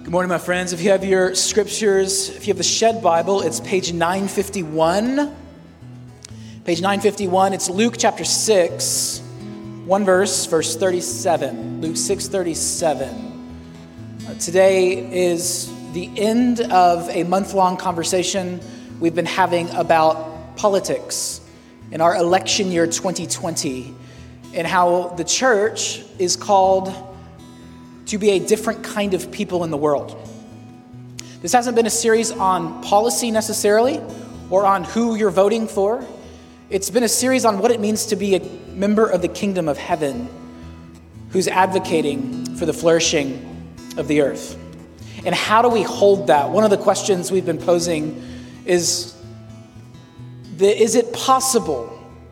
Good morning, my friends. If you have your scriptures, if you have the Shed Bible, it's page 951. Page 951, it's Luke chapter 6, one verse 37. Luke 6:37. Today is the end of a month-long conversation we've been having about politics in our election year 2020 and how the church is called to be a different kind of people in the world. This hasn't been a series on policy necessarily or on who you're voting for. It's been a series on what it means to be a member of the kingdom of heaven who's advocating for the flourishing of the earth. And how do we hold that? One of the questions we've been posing is it possible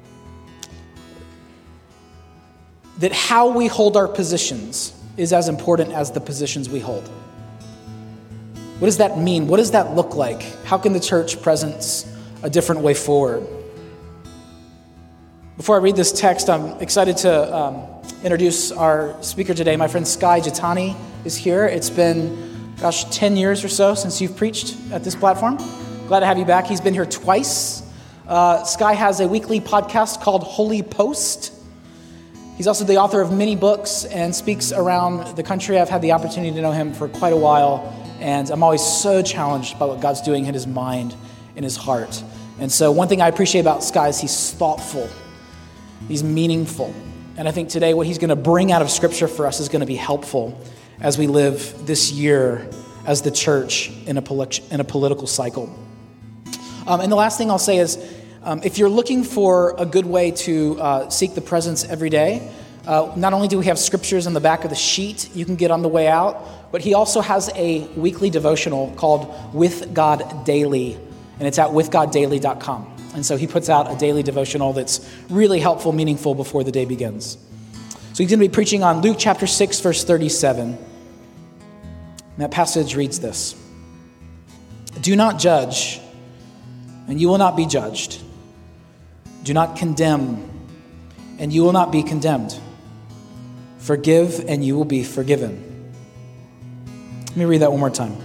that how we hold our positions is as important as the positions we hold? What does that mean? What does that look like? How can the church present a different way forward? Before I read this text, I'm excited to introduce our speaker today. My friend Skye Jethani is here. It's been, 10 years or so since you've preached at this platform. Glad to have you back. He's been here twice. Skye has a weekly podcast called Holy Post. He's also the author of many books and speaks around the country. I've had the opportunity to know him for quite a while, and I'm always so challenged by what God's doing in his mind, in his heart. And so one thing I appreciate about Skye is he's thoughtful, he's meaningful. And I think today what he's going to bring out of Scripture for us is going to be helpful as we live this year as the church in a political cycle. And the last thing I'll say is, if you're looking for a good way to seek the presence every day, not only do we have scriptures on the back of the sheet you can get on the way out, but he also has a weekly devotional called With God Daily, and it's at withgoddaily.com. And so he puts out a daily devotional that's really helpful, meaningful before the day begins. So he's going to be preaching on Luke chapter 6, verse 37. And that passage reads this: "Do not judge, and you will not be judged. Do not condemn, and you will not be condemned. Forgive, and you will be forgiven." Let me read that one more time.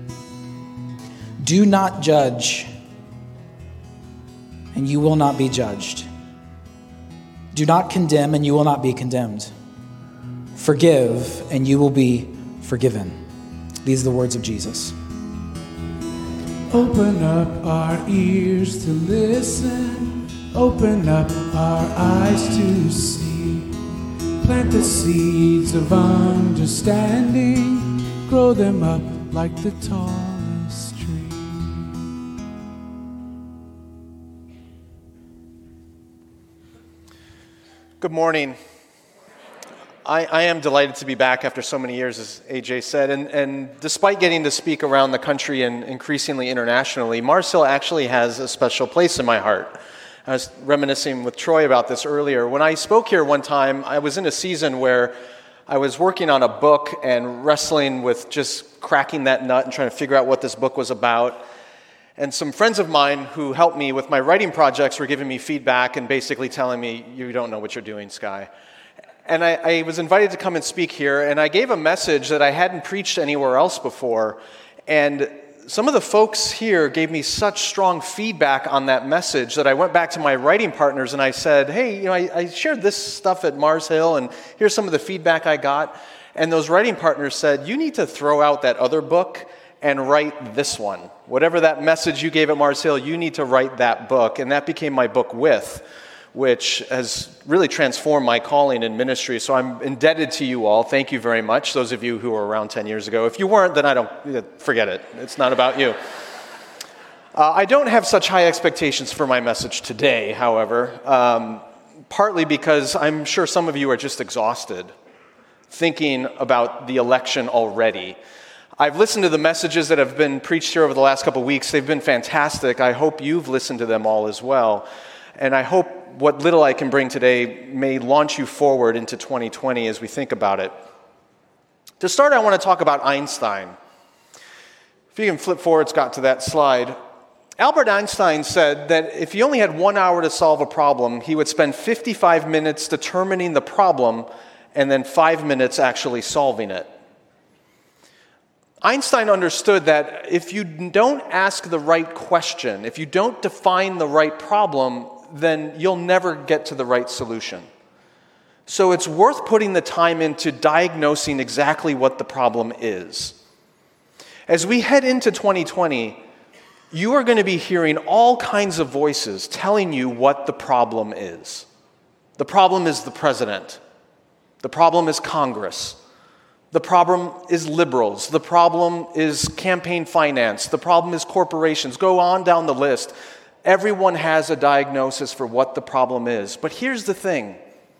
Do not judge, and you will not be judged. Do not condemn, and you will not be condemned. Forgive, and you will be forgiven. These are the words of Jesus. Open up our ears to listen. Open up our eyes to see. Plant the seeds of understanding. Grow them up like the tallest tree. Good morning. I am delighted to be back after so many years, as AJ said, and despite getting to speak around the country and increasingly internationally, Mars Hill actually has a special place in my heart. I was reminiscing with Troy about this earlier. When I spoke here one time, I was in a season where I was working on a book and wrestling with just cracking that nut and trying to figure out what this book was about. And some friends of mine who helped me with my writing projects were giving me feedback and basically telling me, "You don't know what you're doing, Skye." And I was invited to come and speak here, and I gave a message that I hadn't preached anywhere else before. And some of the folks here gave me such strong feedback on that message that I went back to my writing partners and I said, "Hey, I shared this stuff at Mars Hill, and here's some of the feedback I got." And those writing partners said, "You need to throw out that other book and write this one. Whatever that message you gave at Mars Hill, you need to write that book." And that became my book, With, which has really transformed my calling in ministry. So I'm indebted to you all. Thank you very much, those of you who were around 10 years ago. If you weren't, then forget it. It's not about you. I don't have such high expectations for my message today, however, partly because I'm sure some of you are just exhausted thinking about the election already. I've listened to the messages that have been preached here over the last couple of weeks. They've been fantastic. I hope you've listened to them all as well. And I hope what little I can bring today may launch you forward into 2020 as we think about it. To start, I want to talk about Einstein. If you can flip forward, Scott, to that slide. Albert Einstein said that if he only had 1 hour to solve a problem, he would spend 55 minutes determining the problem and then 5 minutes actually solving it. Einstein understood that if you don't ask the right question, if you don't define the right problem, then you'll never get to the right solution. So it's worth putting the time into diagnosing exactly what the problem is. As we head into 2020, you are going to be hearing all kinds of voices telling you what the problem is. The problem is the president. The problem is Congress. The problem is liberals. The problem is campaign finance. The problem is corporations. Go on down the list. Everyone has a diagnosis for what the problem is. But here's the thing.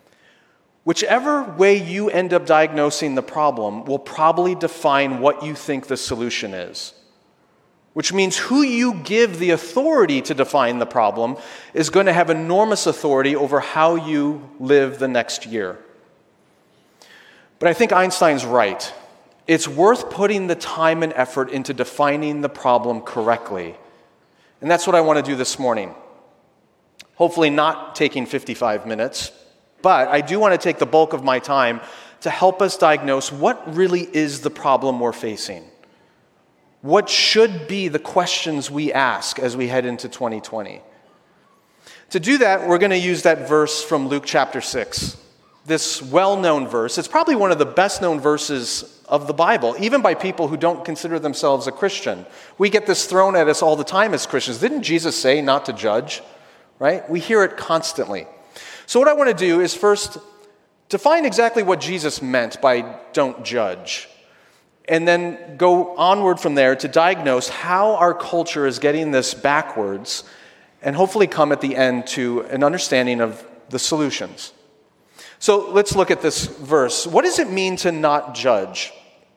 Whichever way you end up diagnosing the problem will probably define what you think the solution is. Which means who you give the authority to define the problem is going to have enormous authority over how you live the next year. But I think Einstein's right. It's worth putting the time and effort into defining the problem correctly. And that's what I want to do this morning. Hopefully not taking 55 minutes, but I do want to take the bulk of my time to help us diagnose what really is the problem we're facing. What should be the questions we ask as we head into 2020? To do that, we're going to use that verse from Luke chapter 6. This well-known verse. It's probably one of the best-known verses of the Bible, even by people who don't consider themselves a Christian. We get this thrown at us all the time as Christians. Didn't Jesus say not to judge? Right? We hear it constantly. So what I want to do is first define exactly what Jesus meant by don't judge, and then go onward from there to diagnose how our culture is getting this backwards, and hopefully come at the end to an understanding of the solutions. So let's look at this verse. What does it mean to not judge?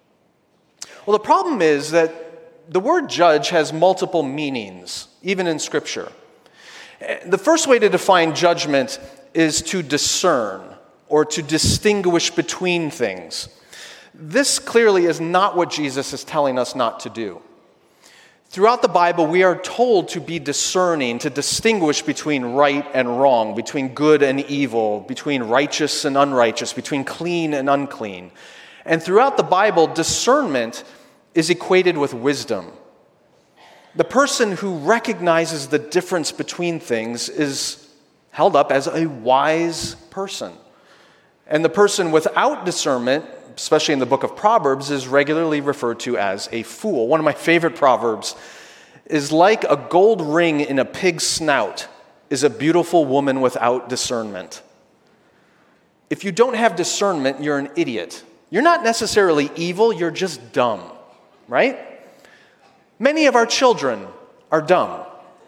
Well, the problem is that the word judge has multiple meanings, even in Scripture. The first way to define judgment is to discern or to distinguish between things. This clearly is not what Jesus is telling us not to do. Throughout the Bible, we are told to be discerning, to distinguish between right and wrong, between good and evil, between righteous and unrighteous, between clean and unclean. And throughout the Bible, discernment is equated with wisdom. The person who recognizes the difference between things is held up as a wise person. And the person without discernment, especially in the book of Proverbs, is regularly referred to as a fool. One of my favorite proverbs is like a gold ring in a pig's snout is a beautiful woman without discernment. If you don't have discernment, you're an idiot. You're not necessarily evil, you're just dumb, right? Many of our children are dumb.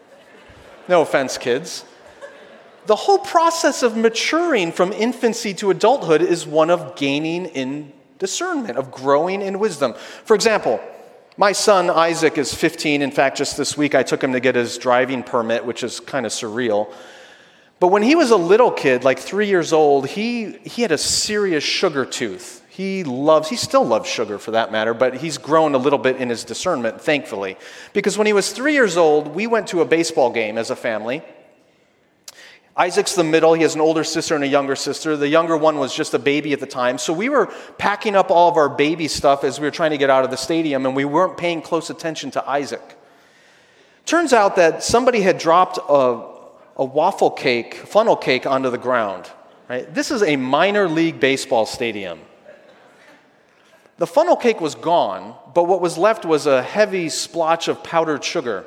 No offense, kids. The whole process of maturing from infancy to adulthood is one of gaining in discernment, of growing in wisdom. For example, my son Isaac is 15. In fact, just this week I took him to get his driving permit, which is kind of surreal. But when he was a little kid, like 3 years old, he had a serious sugar tooth. He still loves sugar for that matter, but he's grown a little bit in his discernment, thankfully. Because when he was 3 years old, we went to a baseball game as a family. Isaac's the middle. He has an older sister and a younger sister. The younger one was just a baby at the time. So we were packing up all of our baby stuff as we were trying to get out of the stadium, and we weren't paying close attention to Isaac. Turns out that somebody had dropped a funnel cake onto the ground. Right? This is a minor league baseball stadium. The funnel cake was gone, but what was left was a heavy splotch of powdered sugar.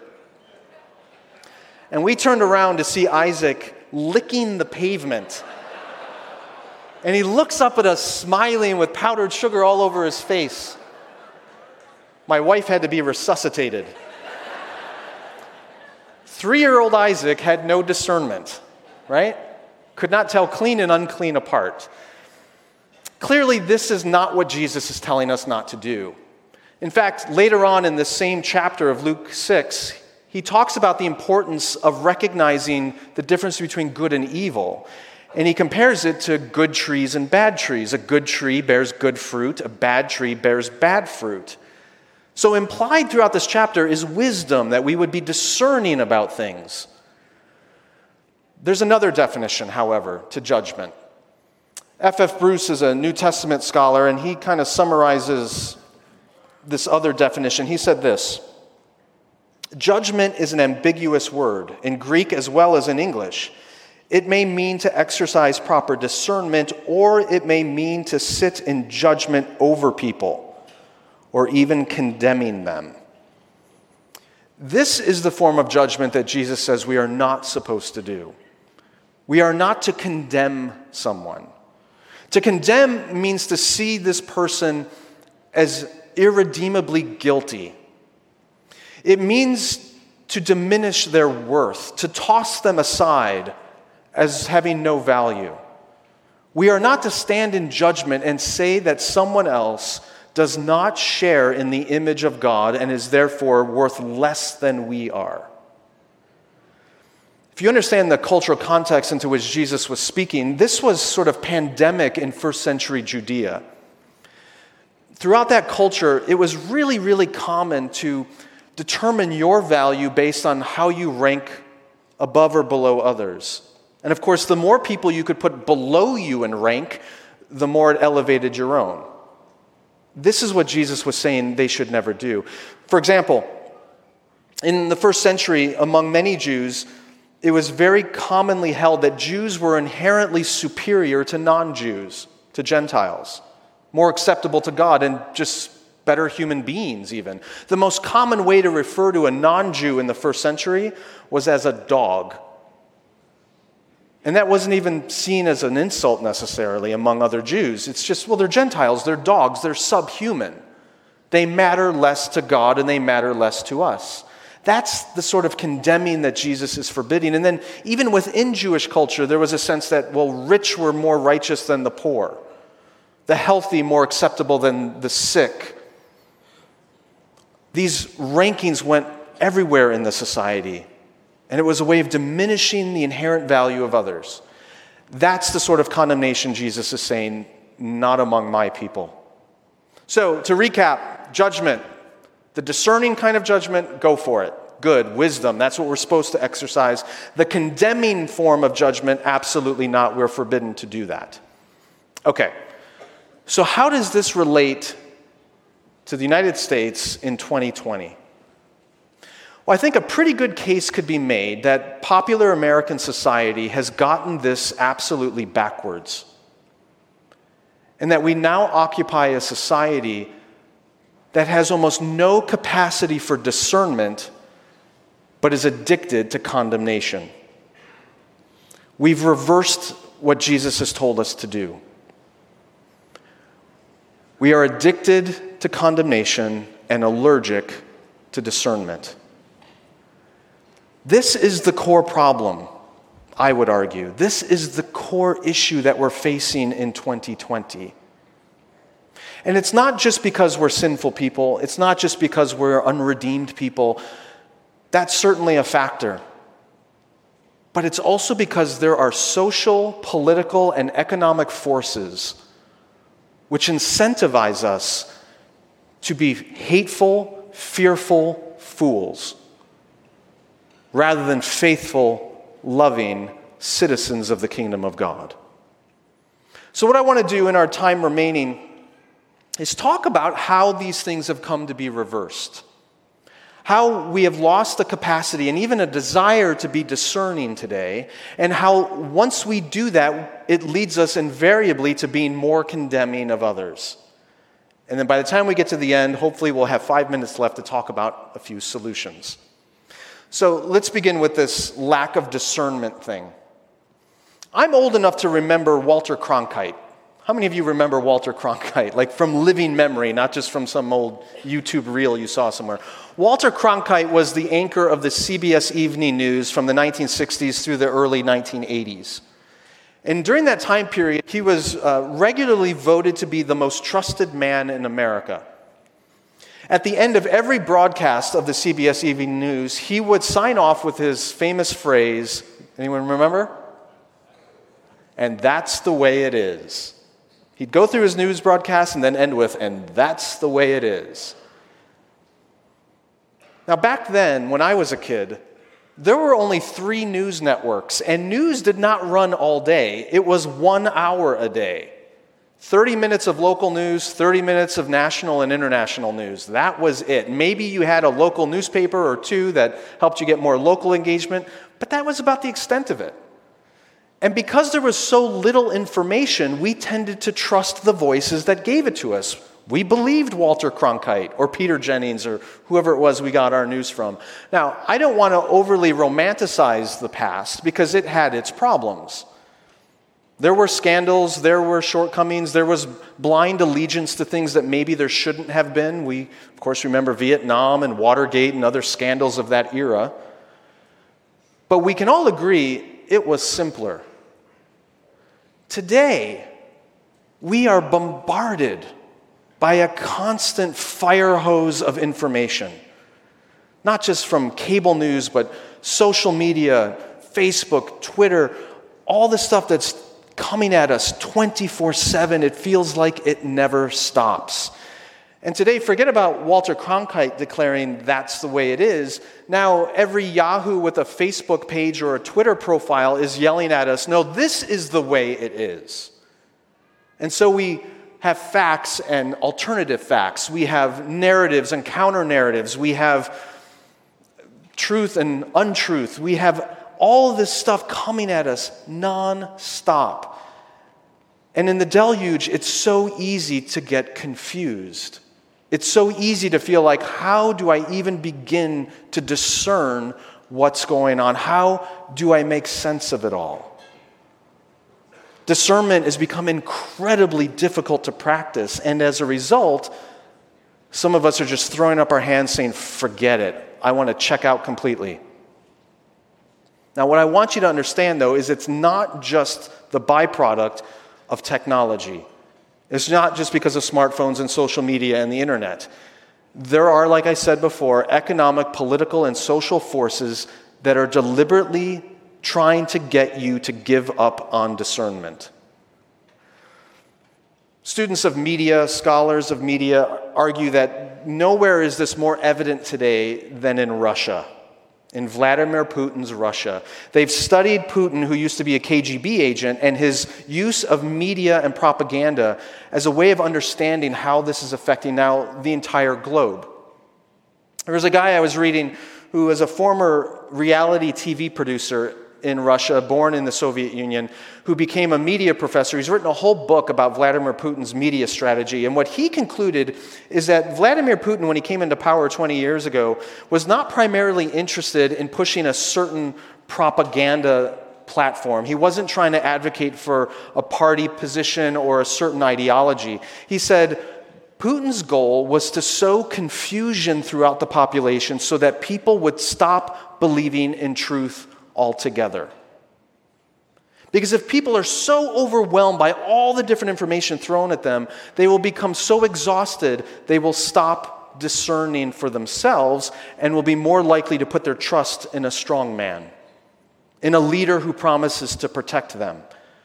And we turned around to see Isaac licking the pavement. And he looks up at us smiling with powdered sugar all over his face. My wife had to be resuscitated. 3-year-old Isaac had no discernment, right? Could not tell clean and unclean apart. Clearly, this is not what Jesus is telling us not to do. In fact, later on in this same chapter of Luke 6, he talks about the importance of recognizing the difference between good and evil. And he compares it to good trees and bad trees. A good tree bears good fruit. A bad tree bears bad fruit. So implied throughout this chapter is wisdom, that we would be discerning about things. There's another definition, however, to judgment. F.F. Bruce is a New Testament scholar, and he kind of summarizes this other definition. He said this: judgment is an ambiguous word in Greek as well as in English. It may mean to exercise proper discernment, or it may mean to sit in judgment over people, or even condemning them. This is the form of judgment that Jesus says we are not supposed to do. We are not to condemn someone. To condemn means to see this person as irredeemably guilty. It means to diminish their worth, to toss them aside as having no value. We are not to stand in judgment and say that someone else does not share in the image of God and is therefore worth less than we are. If you understand the cultural context into which Jesus was speaking, this was sort of pandemic in first century Judea. Throughout that culture, it was really, really common to determine your value based on how you rank above or below others. And of course, the more people you could put below you in rank, the more it elevated your own. This is what Jesus was saying they should never do. For example, in the first century, among many Jews, it was very commonly held that Jews were inherently superior to non-Jews, to Gentiles, more acceptable to God, and just better human beings even. The most common way to refer to a non-Jew in the first century was as a dog. And that wasn't even seen as an insult necessarily among other Jews. It's just, well, they're Gentiles, they're dogs, they're subhuman. They matter less to God and they matter less to us. That's the sort of condemning that Jesus is forbidding. And then even within Jewish culture, there was a sense that, well, rich were more righteous than the poor, the healthy more acceptable than the sick. These rankings went everywhere in the society. And it was a way of diminishing the inherent value of others. That's the sort of condemnation Jesus is saying, not among my people. So, to recap, judgment. The discerning kind of judgment, go for it. Good, wisdom, that's what we're supposed to exercise. The condemning form of judgment, absolutely not. We're forbidden to do that. Okay, so how does this relate to the United States in 2020? Well, I think a pretty good case could be made that popular American society has gotten this absolutely backwards. And that we now occupy a society that has almost no capacity for discernment, but is addicted to condemnation. We've reversed what Jesus has told us to do. We are addicted to condemnation and allergic to discernment. This is the core problem, I would argue. This is the core issue that we're facing in 2020. And it's not just because we're sinful people. It's not just because we're unredeemed people. That's certainly a factor. But it's also because there are social, political, and economic forces which incentivize us to be hateful, fearful fools, rather than faithful, loving citizens of the kingdom of God. So what I want to do in our time remaining is talk about how these things have come to be reversed. How we have lost the capacity and even a desire to be discerning today, and how once we do that, it leads us invariably to being more condemning of others. And then by the time we get to the end, hopefully we'll have 5 minutes left to talk about a few solutions. So let's begin with this lack of discernment thing. I'm old enough to remember Walter Cronkite. How many of you remember Walter Cronkite? Like from living memory, not just from some old YouTube reel you saw somewhere. Walter Cronkite was the anchor of the CBS Evening News from the 1960s through the early 1980s. And during that time period, he was regularly voted to be the most trusted man in America. At the end of every broadcast of the CBS Evening News, he would sign off with his famous phrase, anyone remember? And that's the way it is. He'd go through his news broadcast and then end with, and that's the way it is. Now back then, when I was a kid, there were only 3 news networks, and news did not run all day. It was 1 hour a day. 30 minutes of local news, 30 minutes of national and international news. That was it. Maybe you had a local newspaper or two that helped you get more local engagement, but that was about the extent of it. And because there was so little information, we tended to trust the voices that gave it to us. We believed Walter Cronkite or Peter Jennings or whoever it was we got our news from. Now, I don't want to overly romanticize the past because it had its problems. There were scandals, there were shortcomings, there was blind allegiance to things that maybe there shouldn't have been. We, of course, remember Vietnam and Watergate and other scandals of that era. But we can all agree it was simpler. Today, we are bombarded by a constant fire hose of information. Not just from cable news, but social media, Facebook, Twitter, all the stuff that's coming at us 24/7. It feels like it never stops. And today, forget about Walter Cronkite declaring that's the way it is. Now, every Yahoo with a Facebook page or a Twitter profile is yelling at us, no, this is the way it is. And so we have facts and alternative facts. We have narratives and counter-narratives. We have truth and untruth. We have all of this stuff coming at us non-stop. And in the deluge, it's so easy to get confused. It's so easy to feel like, how do I even begin to discern what's going on? How do I make sense of it all? Discernment has become incredibly difficult to practice, and as a result, some of us are just throwing up our hands saying, forget it. I want to check out completely. Now, what I want you to understand, though, is it's not just the byproduct of technology. It's not just because of smartphones and social media and the internet. There are, like I said before, economic, political, and social forces that are deliberately trying to get you to give up on discernment. Students of media, scholars of media, argue that nowhere is this more evident today than in Russia. In Vladimir Putin's Russia. They've studied Putin, who used to be a KGB agent, and his use of media and propaganda as a way of understanding how this is affecting now the entire globe. There was a guy I was reading who was a former reality TV producer in Russia, born in the Soviet Union, who became a media professor. He's written a whole book about Vladimir Putin's media strategy. And what he concluded is that Vladimir Putin, when he came into power 20 years ago, was not primarily interested in pushing a certain propaganda platform. He wasn't trying to advocate for a party position or a certain ideology. He said Putin's goal was to sow confusion throughout the population so that people would stop believing in truth altogether. Because if people are so overwhelmed by all the different information thrown at them, they will become so exhausted, they will stop discerning for themselves and will be more likely to put their trust in a strong man, in a leader who promises to protect them.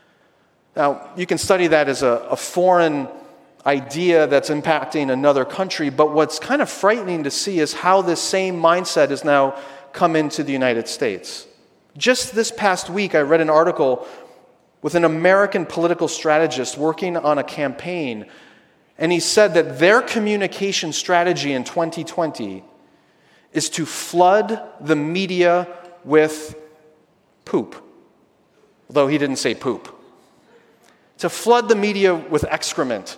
Now, you can study that as a foreign idea that's impacting another country, but what's kind of frightening to see is how this same mindset has now come into the United States. Just this past week, I read an article with an American political strategist working on a campaign, and he said that their communication strategy in 2020 is to flood the media with poop. Although he didn't say poop. To flood the media with excrement.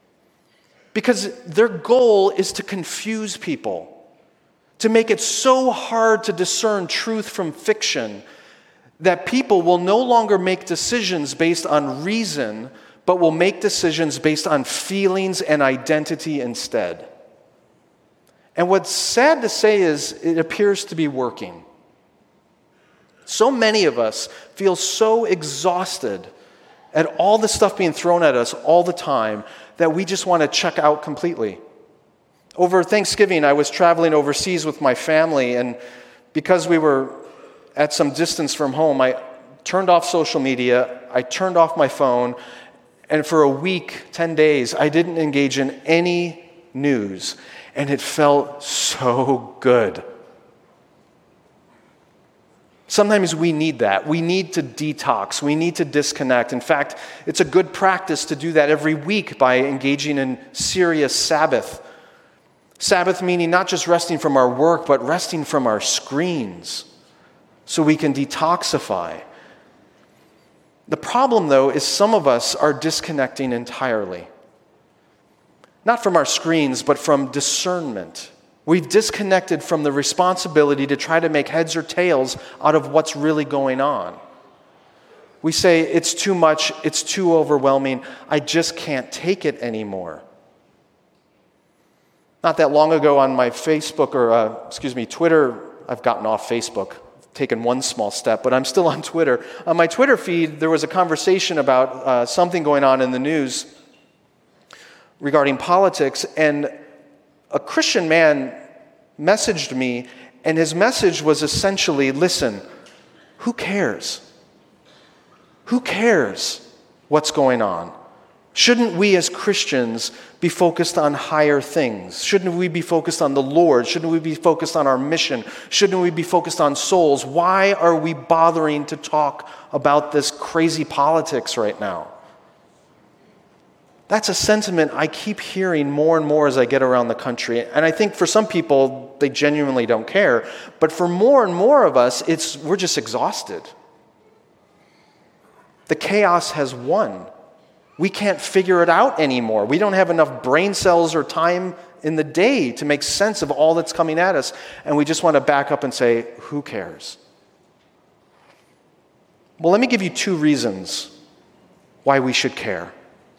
Because their goal is to confuse people. To make it so hard to discern truth from fiction that people will no longer make decisions based on reason, but will make decisions based on feelings and identity instead. And what's sad to say is it appears to be working. So many of us feel so exhausted at all the stuff being thrown at us all the time that we just want to check out completely. Over Thanksgiving, I was traveling overseas with my family, and because we were at some distance from home, I turned off social media, I turned off my phone, and for a week, 10 days, I didn't engage in any news, and it felt so good. Sometimes we need that. We need to detox. We need to disconnect. In fact, it's a good practice to do that every week by engaging in serious Sabbath. Sabbath meaning not just resting from our work, but resting from our screens so we can detoxify. The problem, though, is some of us are disconnecting entirely. Not from our screens, but from discernment. We've disconnected from the responsibility to try to make heads or tails out of what's really going on. We say, it's too much, it's too overwhelming, I just can't take it anymore. Not that long ago on my Facebook, Twitter, I've gotten off Facebook, taken one small step, but I'm still on Twitter. On my Twitter feed, there was a conversation about something going on in the news regarding politics, and a Christian man messaged me, and his message was essentially, listen, who cares? Who cares what's going on? Shouldn't we as Christians be focused on higher things? Shouldn't we be focused on the Lord? Shouldn't we be focused on our mission? Shouldn't we be focused on souls? Why are we bothering to talk about this crazy politics right now? That's a sentiment I keep hearing more and more as I get around the country. And I think for some people, they genuinely don't care. But for more and more of us, we're just exhausted. The chaos has won. We can't figure it out anymore. We don't have enough brain cells or time in the day to make sense of all that's coming at us. And we just want to back up and say, who cares? Well, let me give you 2 reasons why we should care.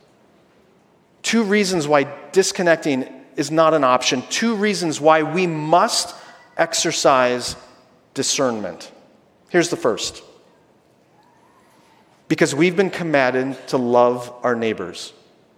2 reasons why disconnecting is not an option. 2 reasons why we must exercise discernment. Here's the first. Because we've been commanded to love our neighbors.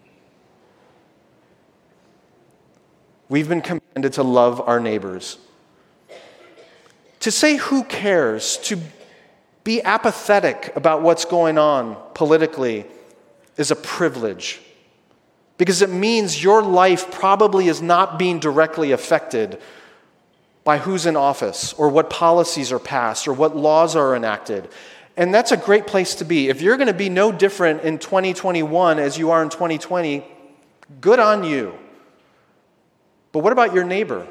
We've been commanded to love our neighbors. To say who cares, to be apathetic about what's going on politically is a privilege. Because it means your life probably is not being directly affected by who's in office or what policies are passed or what laws are enacted. And that's a great place to be. If you're going to be no different in 2021 as you are in 2020, good on you. But what about your neighbor?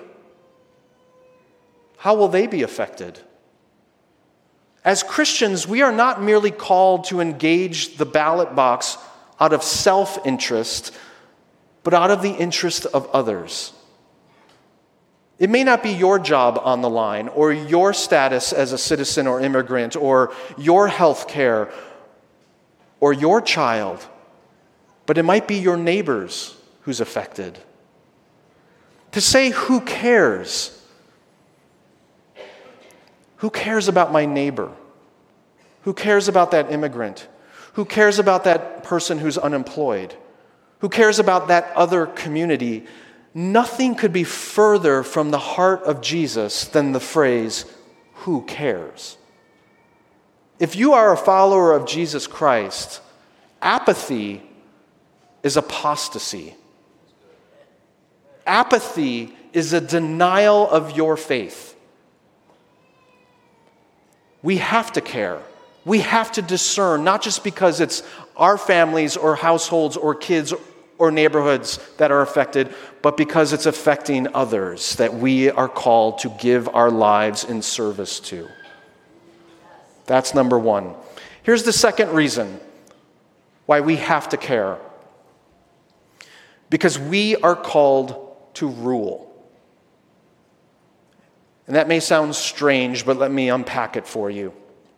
How will they be affected? As Christians, we are not merely called to engage the ballot box out of self-interest, but out of the interest of others. It may not be your job on the line, or your status as a citizen or immigrant, or your health care, or your child, but it might be your neighbors who's affected. To say, who cares? Who cares about my neighbor? Who cares about that immigrant? Who cares about that person who's unemployed? Who cares about that other community? Nothing could be further from the heart of Jesus than the phrase, who cares? If you are a follower of Jesus Christ, apathy is apostasy. Apathy is a denial of your faith. We have to care. We have to discern, not just because it's our families or households or kids or neighborhoods that are affected, but because it's affecting others that we are called to give our lives in service to. That's number 1. Here's the second reason why we have to care. Because we are called to rule. And that may sound strange, but let me unpack it for you.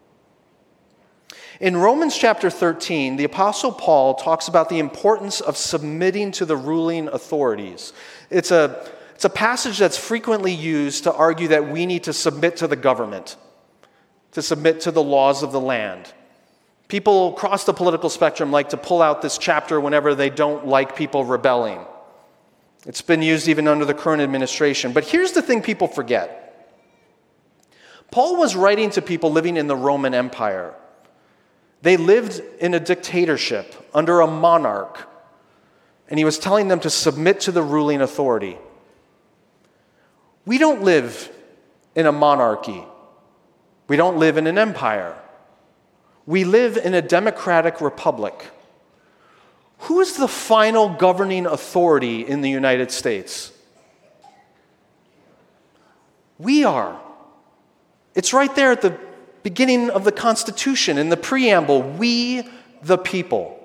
In Romans chapter 13, the Apostle Paul talks about the importance of submitting to the ruling authorities. It's a passage that's frequently used to argue that we need to submit to the government, to submit to the laws of the land. People across the political spectrum like to pull out this chapter whenever they don't like people rebelling. It's been used even under the current administration. But here's the thing people forget. Paul was writing to people living in the Roman Empire. They lived in a dictatorship under a monarch, and he was telling them to submit to the ruling authority. We don't live in a monarchy. We don't live in an empire. We live in a democratic republic. Who is the final governing authority in the United States? We are. It's right there at the beginning of the Constitution, in the preamble, we the people.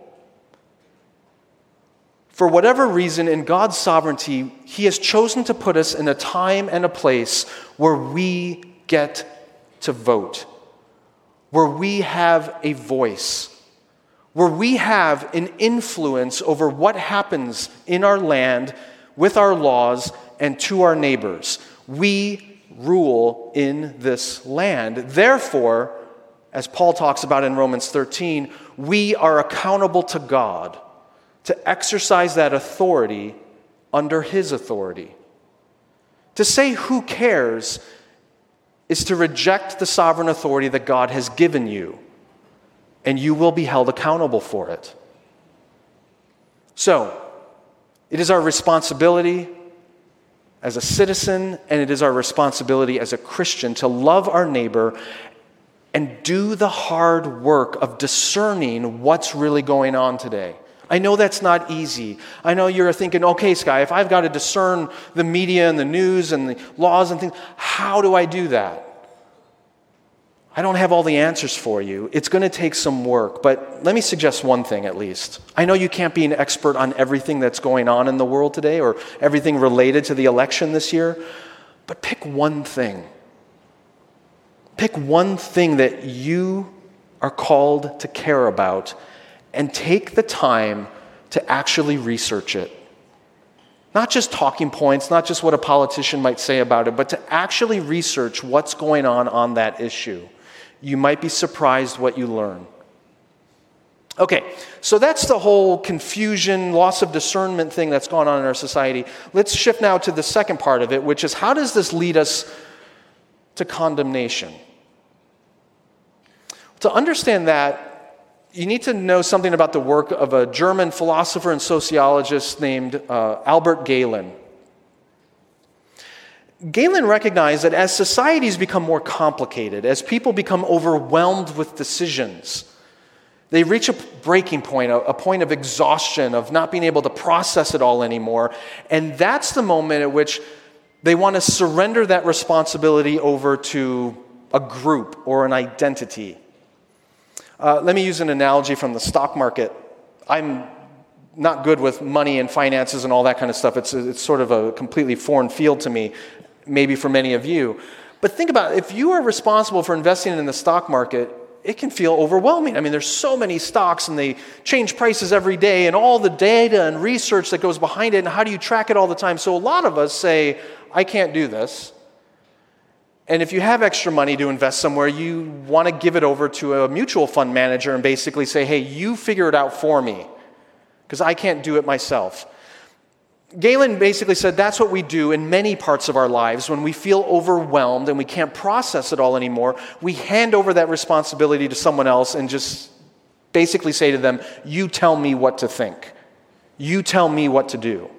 For whatever reason, in God's sovereignty, He has chosen to put us in a time and a place where we get to vote, where we have a voice, where we have an influence over what happens in our land, with our laws, and to our neighbors. We rule in this land. Therefore, as Paul talks about in Romans 13, we are accountable to God to exercise that authority under His authority. To say who cares is to reject the sovereign authority that God has given you, and you will be held accountable for it. So, it is our responsibility as a citizen, and it is our responsibility as a Christian to love our neighbor and do the hard work of discerning what's really going on today. I know that's not easy. I know you're thinking, okay, Sky, if I've got to discern the media and the news and the laws and things, how do I do that? I don't have all the answers for you. It's going to take some work, but let me suggest one thing at least. I know you can't be an expert on everything that's going on in the world today or everything related to the election this year, but pick one thing. Pick one thing that you are called to care about and take the time to actually research it. Not just talking points, not just what a politician might say about it, but to actually research what's going on that issue. You might be surprised what you learn. Okay, so that's the whole confusion, loss of discernment thing that's going on in our society. Let's shift now to the second part of it, which is how does this lead us to condemnation? To understand that, you need to know something about the work of a German philosopher and sociologist named Albert Galen. Galen recognized that as societies become more complicated, as people become overwhelmed with decisions, they reach a breaking point, a point of exhaustion, of not being able to process it all anymore. And that's the moment at which they want to surrender that responsibility over to a group or an identity. Let me use an analogy from the stock market. I'm not good with money and finances and all that kind of stuff. It's sort of a completely foreign field to me, maybe for many of you. But think about it. If you are responsible for investing in the stock market, it can feel overwhelming. I mean, there's so many stocks and they change prices every day and all the data and research that goes behind it and how do you track it all the time? So a lot of us say, I can't do this. And if you have extra money to invest somewhere, you want to give it over to a mutual fund manager and basically say, hey, you figure it out for me because I can't do it myself. Galen basically said that's what we do in many parts of our lives when we feel overwhelmed and we can't process it all anymore. We hand over that responsibility to someone else and just basically say to them, you tell me what to think. You tell me what to do.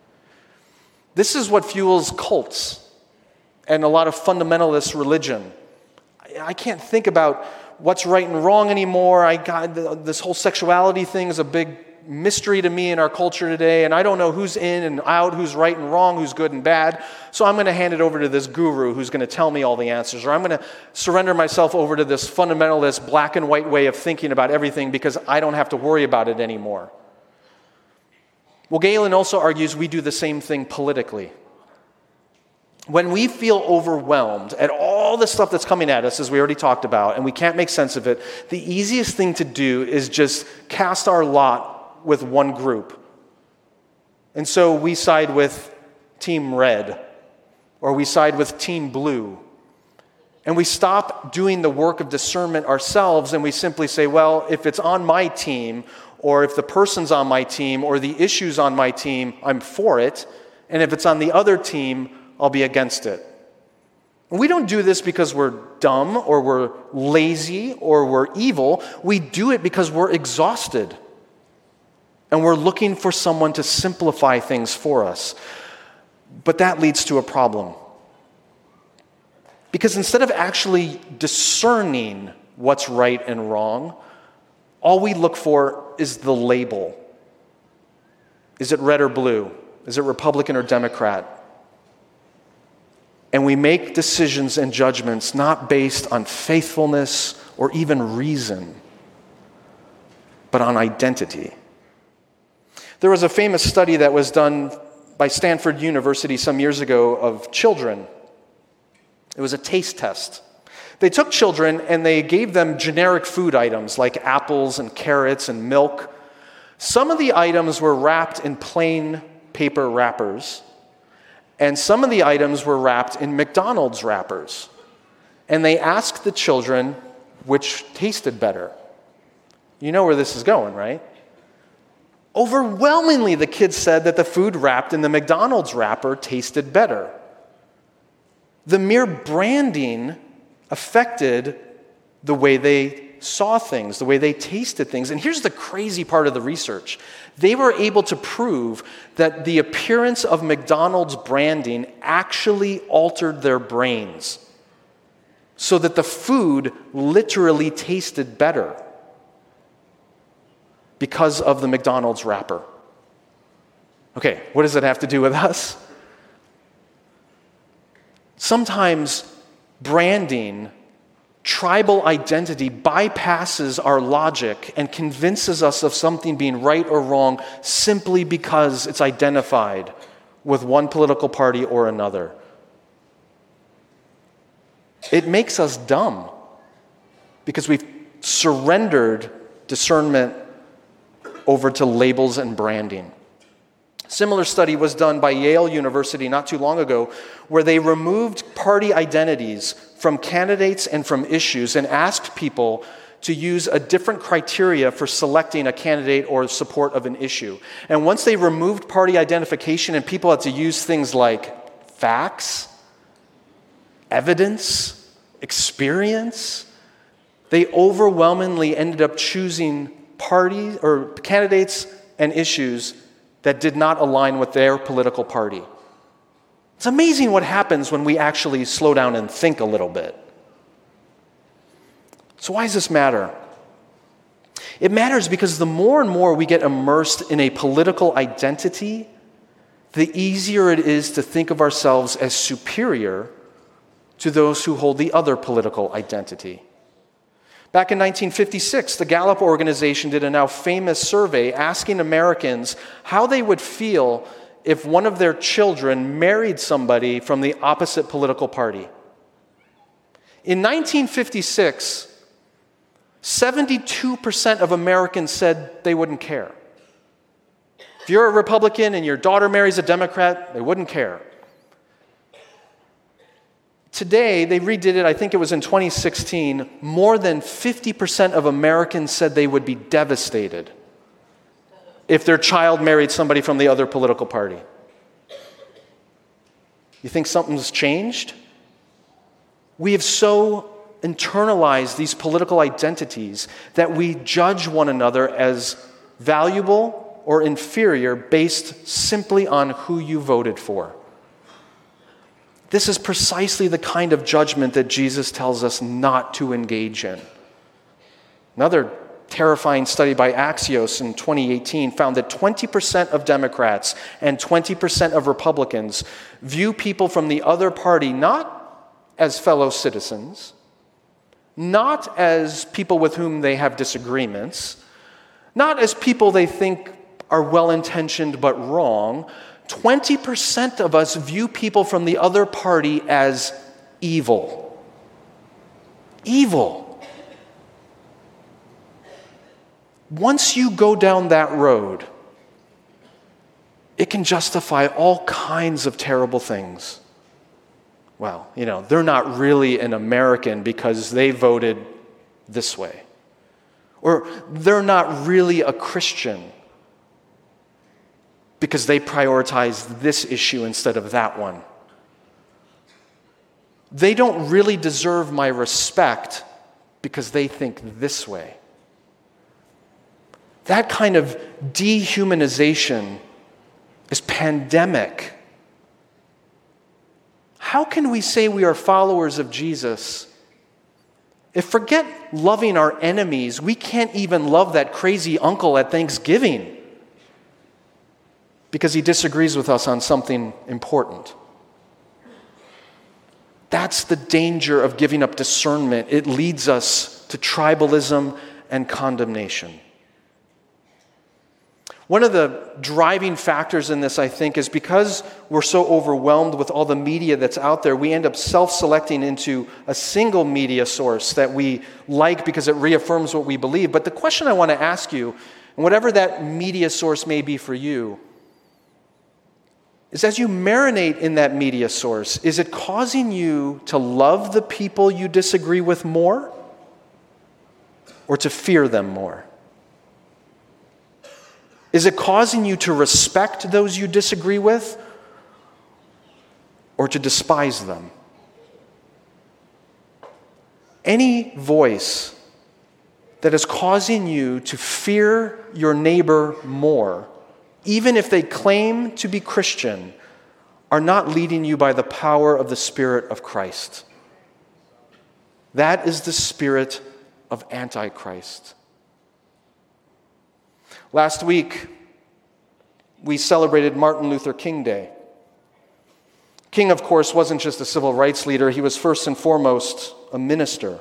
This is what fuels cults and a lot of fundamentalist religion. I can't think about what's right and wrong anymore. This whole sexuality thing is a big mystery to me in our culture today, and I don't know who's in and out, who's right and wrong, who's good and bad. So I'm going to hand it over to this guru who's going to tell me all the answers, or I'm going to surrender myself over to this fundamentalist black and white way of thinking about everything because I don't have to worry about it anymore. Well, Galen also argues we do the same thing politically. When we feel overwhelmed at all the stuff that's coming at us, as we already talked about, and we can't make sense of it, the easiest thing to do is just cast our lot with one group. And so we side with Team Red, or we side with Team Blue. And we stop doing the work of discernment ourselves, and we simply say, well, if it's on my team, or if the person's on my team, or the issue's on my team, I'm for it. And if it's on the other team, I'll be against it. And we don't do this because we're dumb or we're lazy or we're evil. We do it because we're exhausted. And we're looking for someone to simplify things for us. But that leads to a problem. Because instead of actually discerning what's right and wrong, all we look for is the label. Is it red or blue? Is it Republican or Democrat? And we make decisions and judgments not based on faithfulness or even reason, but on identity. There was a famous study that was done by Stanford University some years ago of children. It was a taste test. They took children and they gave them generic food items like apples and carrots and milk. Some of the items were wrapped in plain paper wrappers, and some of the items were wrapped in McDonald's wrappers. And they asked the children which tasted better. You know where this is going, right? Overwhelmingly, the kids said that the food wrapped in the McDonald's wrapper tasted better. The mere branding affected the way they saw things, the way they tasted things. And here's the crazy part of the research. They were able to prove that the appearance of McDonald's branding actually altered their brains so that the food literally tasted better because of the McDonald's wrapper. Okay, what does it have to do with us? Sometimes branding, tribal identity bypasses our logic and convinces us of something being right or wrong simply because it's identified with one political party or another. It makes us dumb because we've surrendered discernment over to labels and branding. Similar study was done by Yale University not too long ago, where they removed party identities from candidates and from issues and asked people to use a different criteria for selecting a candidate or support of an issue. And once they removed party identification and people had to use things like facts, evidence, experience, they overwhelmingly ended up choosing parties or candidates and issues that did not align with their political party. It's amazing what happens when we actually slow down and think a little bit. So why does this matter? It matters because the more and more we get immersed in a political identity, the easier it is to think of ourselves as superior to those who hold the other political identity. Back in 1956, the Gallup organization did a now famous survey asking Americans how they would feel if one of their children married somebody from the opposite political party. In 1956, 72% of Americans said they wouldn't care. If you're a Republican and your daughter marries a Democrat, they wouldn't care. Today, they redid it, I think it was in 2016, more than 50% of Americans said they would be devastated if their child married somebody from the other political party. You think something's changed? We have so internalized these political identities that we judge one another as valuable or inferior based simply on who you voted for. This is precisely the kind of judgment that Jesus tells us not to engage in. Another terrifying study by Axios in 2018 found that 20% of Democrats and 20% of Republicans view people from the other party not as fellow citizens, not as people with whom they have disagreements, not as people they think are well-intentioned but wrong. 20% of us view people from the other party as evil. Evil. Once you go down that road, it can justify all kinds of terrible things. Well, they're not really an American because they voted this way. Or they're not really a Christian because they prioritize this issue instead of that one. They don't really deserve my respect because they think this way. That kind of dehumanization is pandemic. how can we say we are followers of Jesus if, forget loving our enemies, we can't even love that crazy uncle at Thanksgiving because he disagrees with us on something important? That's the danger of giving up discernment. It leads us to tribalism and condemnation. One of the driving factors in this, I think, is because we're so overwhelmed with all the media that's out there, we end up self-selecting into a single media source that we like because it reaffirms what we believe. But the question I want to ask you, and whatever that media source may be for you, is as you marinate in that media source, is it causing you to love the people you disagree with more or to fear them more? Is it causing you to respect those you disagree with or to despise them? Any voice that is causing you to fear your neighbor more, even if they claim to be Christian, are not leading you by the power of the Spirit of Christ. That is the spirit of Antichrist. Last week, we celebrated Martin Luther King Day. King, of course, wasn't just a civil rights leader. He was first and foremost a minister.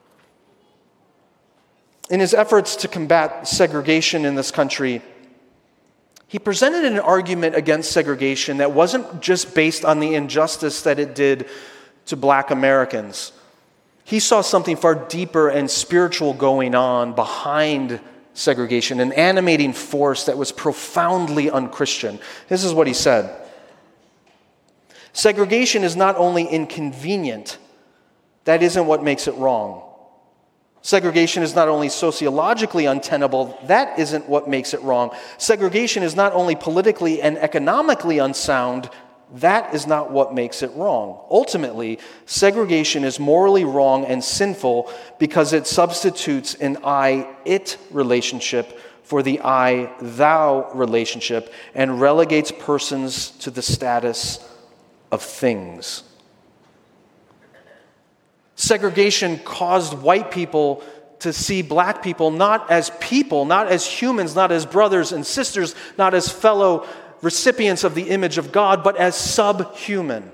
In his efforts to combat segregation in this country, he presented an argument against segregation that wasn't just based on the injustice that it did to Black Americans. He saw something far deeper and spiritual going on behind segregation, an animating force that was profoundly unchristian. This is what he said. Segregation is not only inconvenient, that isn't what makes it wrong. Segregation is not only sociologically untenable, that isn't what makes it wrong. Segregation is not only politically and economically unsound, that is not what makes it wrong. Ultimately, segregation is morally wrong and sinful because it substitutes an I-it relationship for the I-thou relationship and relegates persons to the status of things. Segregation caused white people to see black people, not as humans, not as brothers and sisters, not as fellow recipients of the image of God, but as subhuman.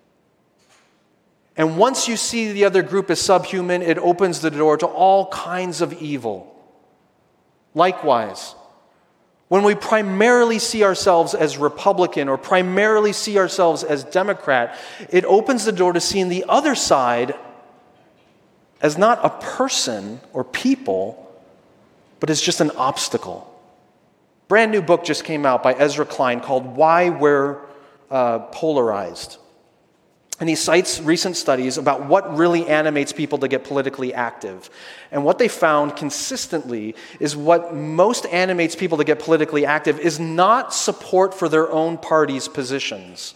And once you see the other group as subhuman, it opens the door to all kinds of evil. Likewise, when we primarily see ourselves as Republican or primarily see ourselves as Democrat, it opens the door to seeing the other side as not a person or people, but as just an obstacle. Brand new book just came out by Ezra Klein called Why We're Polarized. And he cites recent studies about what really animates people to get politically active. And what they found consistently is what most animates people to get politically active is not support for their own party's positions,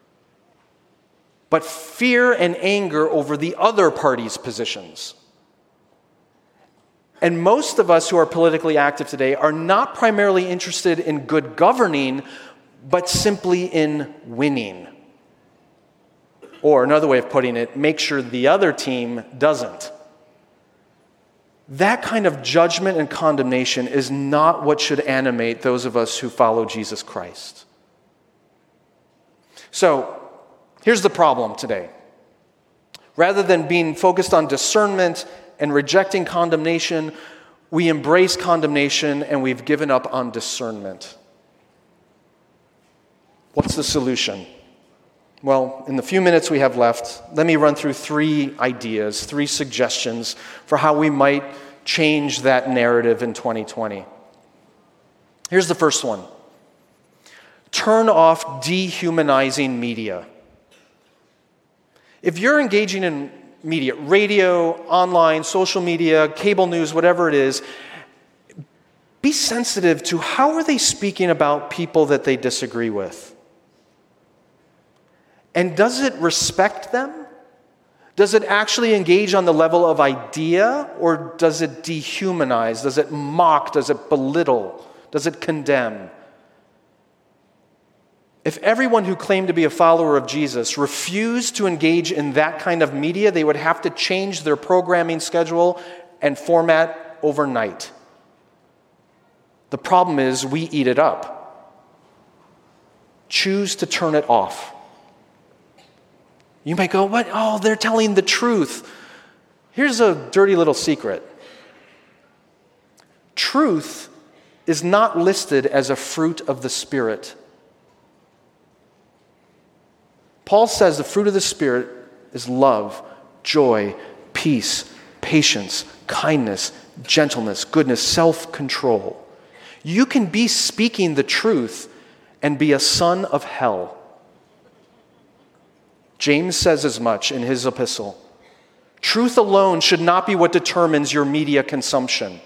but fear and anger over the other party's positions. And most of us who are politically active today are not primarily interested in good governing, but simply in winning. Or another way of putting it, make sure the other team doesn't. That kind of judgment and condemnation is not what should animate those of us who follow Jesus Christ. So, here's the problem today. Rather than being focused on discernment and rejecting condemnation, we embrace condemnation and we've given up on discernment. What's the solution? Well, in the few minutes we have left, let me run through 3 ideas, 3 suggestions for how we might change that narrative in 2020. Here's the first one. Turn off dehumanizing media. If you're engaging in media, radio, online, social media, cable news, whatever it is, be sensitive to how are they speaking about people that they disagree with. And does it respect them? Does it actually engage on the level of idea, or does it dehumanize? Does it mock? Does it belittle? Does it condemn? If everyone who claimed to be a follower of Jesus refused to engage in that kind of media, they would have to change their programming schedule and format overnight. The problem is we eat it up. Choose to turn it off. You might go, what? Oh, they're telling the truth. Here's a dirty little secret. Truth is not listed as a fruit of the Spirit. Paul says the fruit of the Spirit is love, joy, peace, patience, kindness, gentleness, goodness, self-control. You can be speaking the truth and be a son of hell. James says as much in his epistle. Truth alone should not be what determines your media consumption.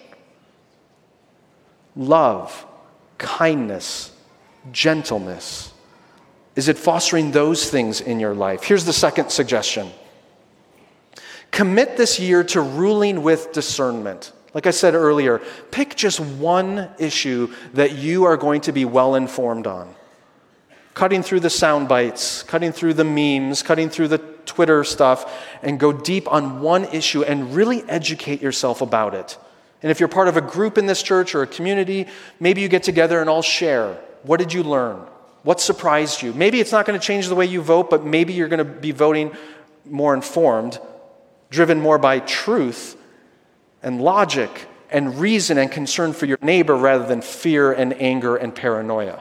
Love, kindness, gentleness. Is it fostering those things in your life? Here's the second suggestion. Commit this year to ruling with discernment. Like I said earlier, pick just one issue that you are going to be well informed on. Cutting through the sound bites, cutting through the memes, cutting through the Twitter stuff, and go deep on one issue and really educate yourself about it. And if you're part of a group in this church or a community, maybe you get together and all share. What did you learn? What surprised you? Maybe it's not going to change the way you vote, but maybe you're going to be voting more informed, driven more by truth and logic and reason and concern for your neighbor rather than fear and anger and paranoia.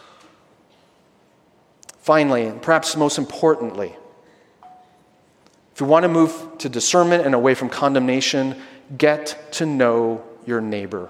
Finally, and perhaps most importantly, if you want to move to discernment and away from condemnation, get to know your neighbor.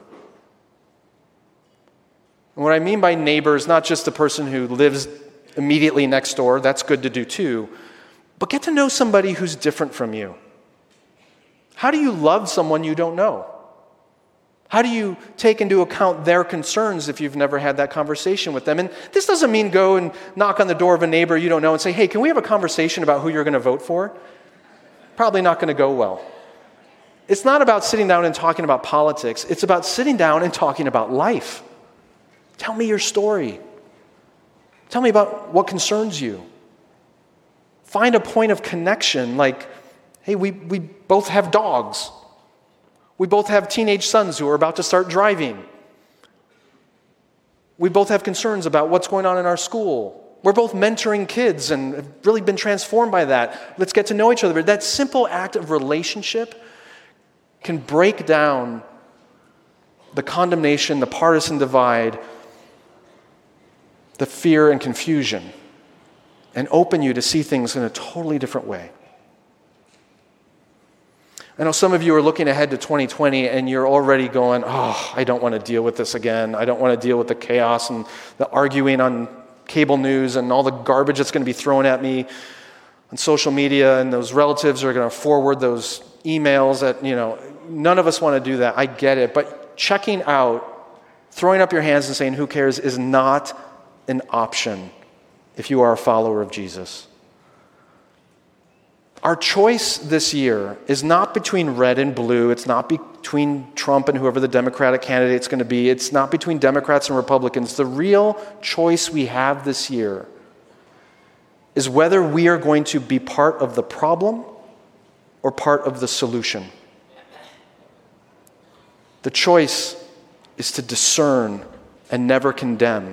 And what I mean by neighbor is not just the person who lives immediately next door, that's good to do too, but get to know somebody who's different from you. How do you love someone you don't know? How do you take into account their concerns if you've never had that conversation with them? And this doesn't mean go and knock on the door of a neighbor you don't know and say, hey, can we have a conversation about who you're going to vote for? Probably not going to go well. It's not about sitting down and talking about politics. It's about sitting down and talking about life. Tell me your story. Tell me about what concerns you. Find a point of connection like, hey, we both have dogs. We both have teenage sons who are about to start driving. We both have concerns about what's going on in our school. We're both mentoring kids and have really been transformed by that. Let's get to know each other. But that simple act of relationship can break down the condemnation, the partisan divide, the fear and confusion, and open you to see things in a totally different way. I know some of you are looking ahead to 2020 and you're already going, oh, I don't want to deal with this again. I don't want to deal with the chaos and the arguing on cable news and all the garbage that's going to be thrown at me on social media, and those relatives are going to forward those emails that, none of us want to do that. I get it. But checking out, throwing up your hands and saying, who cares, is not an option if you are a follower of Jesus. Our choice this year is not between red and blue. It's not between Trump and whoever the Democratic candidate's going to be. It's not between Democrats and Republicans. The real choice we have this year is whether we are going to be part of the problem or part of the solution. The choice is to discern and never condemn,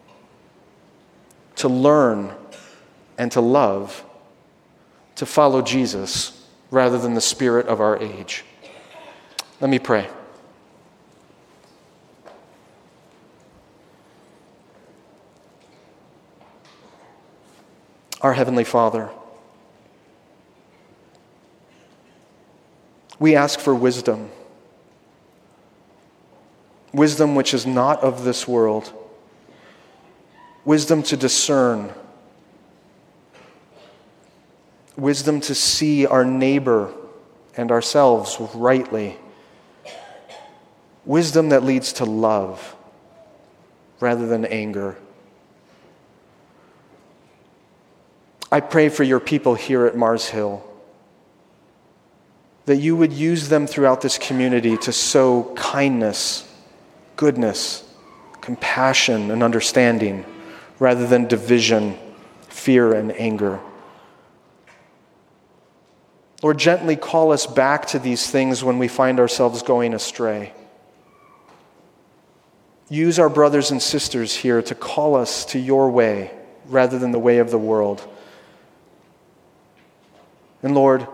to learn and to love, to follow Jesus rather than the spirit of our age. Let me pray. Our Heavenly Father, we ask for wisdom. Wisdom which is not of this world. Wisdom to discern. Wisdom to see our neighbor and ourselves rightly. Wisdom that leads to love rather than anger. I pray for your people here at Mars Hill, that you would use them throughout this community to sow kindness, goodness, compassion, and understanding rather than division, fear, and anger. Lord, gently call us back to these things when we find ourselves going astray. Use our brothers and sisters here to call us to your way rather than the way of the world. And Lord,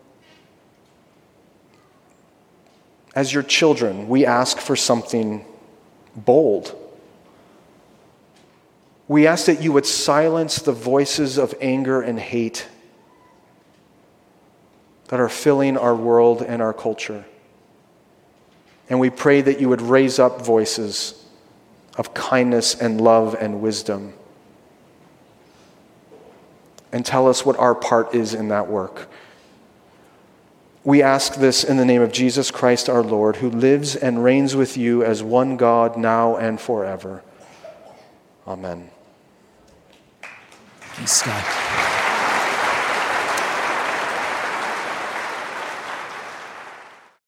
as your children, we ask for something bold. We ask that you would silence the voices of anger and hate that are filling our world and our culture. And we pray that you would raise up voices of kindness and love and wisdom, and tell us what our part is in that work. We ask this in the name of Jesus Christ our Lord, who lives and reigns with you as one God now and forever. Amen. Thanks, Scott.